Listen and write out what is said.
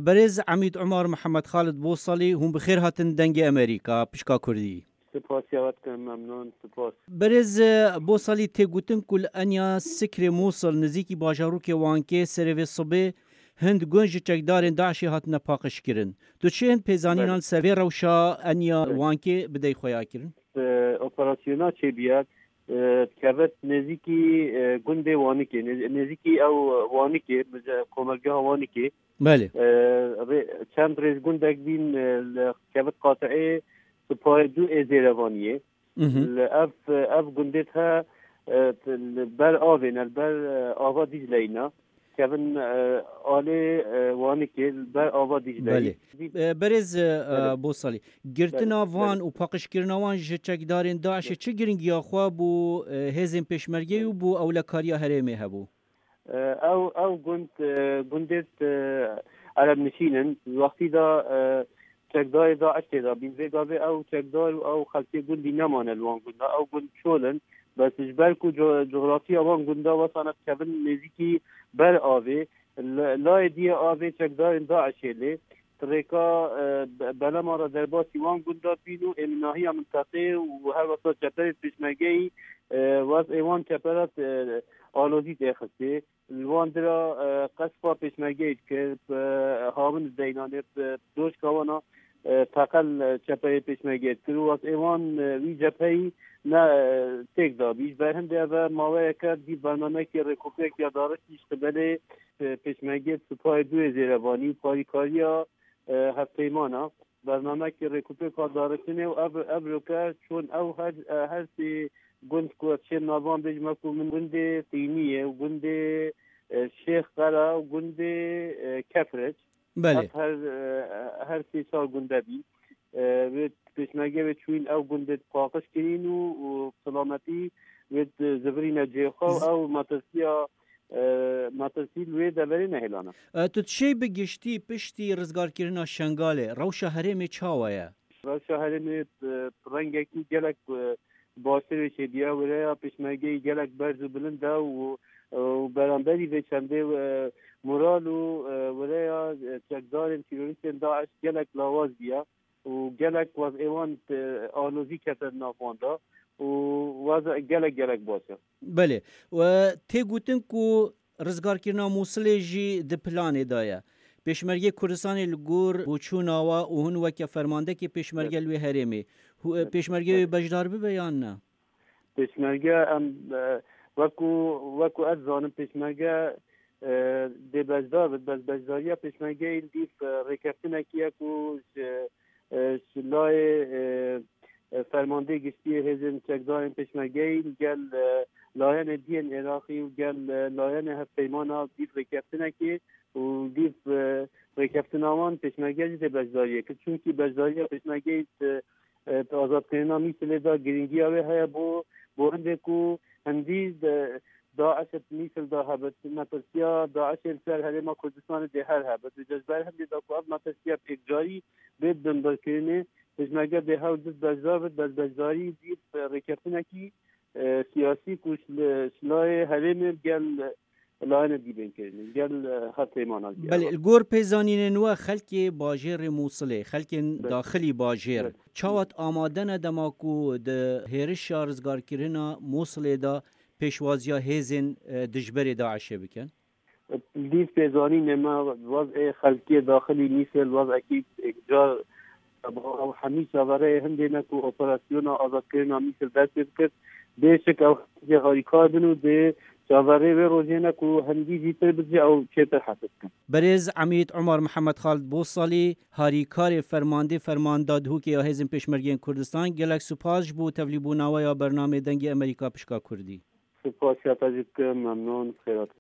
برز عمید عمر محمد خالد بوصلی هم بخیر هاتن دنگ امریکا پشکا کردی. سپاس یاد کنم ممنون سپاس. برز بوصلی تگوتن کل انیا سکر موصل نزیکی باجارو که وانکه سروی صبح هند گنج چکدار داعشی هات نپاقش کرن. تو چه هند پیزانینان سوی روشا انیا وانکه بدای خویا کرن؟ اپراسیونا چه بیاد کبت نزیکی گنده وانیکه نزیکی او وانیکه کمرگاه وانیکه. بله. چند ریز گندک بین کبت قاطعه سپاه دو ازیروانیه. اف گندت ها بر آوین بر آوا دیجلینا. کبن آله وانیکه بر آوا دیجلی. بله. برز بوصلی. گرتنا وان و پاکش کردن وان چکدارین داعش چه گرینگی آخوا بو هزیم پشمرگی و بو اولکاریا هرمی هبو. او گندت عرب نشینن وقتی دا چکدار داعش دا بین ویگاوه او چکدار او خلقی گندی نمانه الوان گنده او گند شولن بس جبرکو جغرافی آوان گنده وصانت کبن نزیکی بر آوه لای دی آوه چکدار داعشه لی طریقا بلما را در باسی وان گنده بینو امناهی منطقه و هر وقتا چپر پیشمگهی واز ایوان چپرات آلودی دخسته الوان درا قصفا پیشمگهی که هاون زینانه دوش کوانا تقل چپه پیشمگهی کرو واز ایوان وی جپهی نه تک دا بیش برهنده و ماوه کرد دی برنامه که رکوپه که دارش اشتباله پیشمگهی سپاه دو زیروانی پاریکاریا هفتیمانا برنامه که رکوپه که دارشنه و ابروکه چون او هر سی گند کو چه نوان بجمع کو من گند تینیه و گند شیخ قرا و گند کفرج. بله. هر سی سال گنده بی و پیشنگه و چوین او گند پاکش کرین و سلامتی و زبرین جیخا او ماترسیل و دبری نهیلانا. تو چه بگشتی پشتی رزگار کردن شنگاله روشا هرمی چاویه؟ روشا هرمی رنگی گلک باشه شدیا ولی پیشمگی گلک برز و بلنده و برانبری و چنده مرال ولی چکدار تروریست داعش گلک لاواز بیا و گلک واز ایوان آلوزی کتر نافانده و واز گلک باشه. بله. و تی گوتن کو رزگار کردن موصل جی د پلان دایا. پیشمرگی کردستان لگور بچون آوا و هن وکی فرمانده که پیشمرگی لوی هرمی. پیشمرگی بجدار به بیان نه. پیشمرگی وکو از زانم پیشمرگی دی بجدار بس بجداریا پیشمرگی دیف رکفتن کیا کو شلای فرمانده گشتی هزم چکدار پیشمرگی گل لاین دین عراقی و گل لاین هفتیمانا دیف رکفتن کی و دیف رکفتن آوان پیشمرگی دی بجداریه که چونکی بجداریا پیشمرگی آزاد کردن میسل دا گرینگی آوه های بو هنده کو هندی داعش میسل دا هبت مطرسیا داعش الفر هرما کردستان ده هر هبت و جزبر هنده دا کو اب مطرسیا اکجاری بید دندار کرنه پیشمرگی ده ها و جز بجدار بید بجداری دید رکفتنه کی سیاسی کوش شلای هرم گل لاین دیبین کردن گل خط ایمانات. بله. الگور پیزانین نوا خلک باجر موصله خلک داخلی باجر چاوت آمادن دماکو ده هرش رزگار کردن موصله دا پیشوازیا هزین دجبر داعشه بکن. لیف پیزانین ما وضع خلکی داخلی نیسل وضع اکید اکجار او همیشه برای هنده نکو اپراسیون آزاد کردن میسل دست بکرد بیشک او هاریکار بنو ده جاوری و روزینه کو هندی جیتر بزی او چیتر حسد کن. برز عمید عمر محمد خالد بوصلی هاریکار فرمانداد هو که یا هزم پیشمرگی کردستان گلک سپاس بو تبلیغ نوای برنامه دنگ امریکا پشکا کردی. سپاس یا تجربه ممنون خیرات.